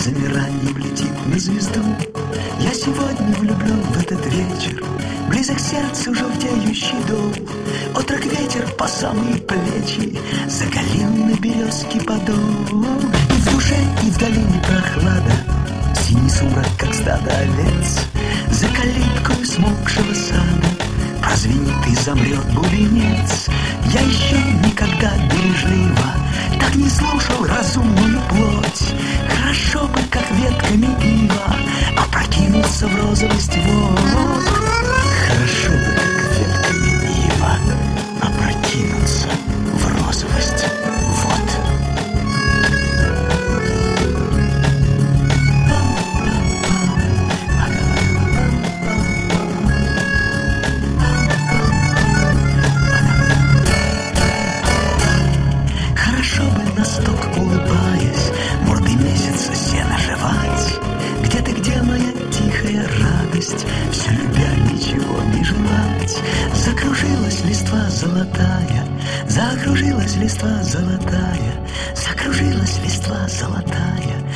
замиранием летит на звезду. Я сегодня влюблен в этот вечер, близок сердцу желтеющий дом. Отрок ветер по самые плечи, заголил на березке подол. И в душе, и в долине прохлада, синий сумрак, как стадо овец. За калиткой смолкшего сада прозвенит и замрет бубенец. Я еще никогда бережливо так не слушал разумную плоть. Хорошо бы, как ветками ива, опрокинулся в розовость вод. Хорошо бы, как ветками ива, опрокинуться в розовость вод. Хорошо бы на сток улыбаясь, мордой месяца сено жевать. Где ты, где моя тихая радость, все любя, ничего не желать. Закружилась листва золотая, закружилась листва золотая, закружилась листва золотая.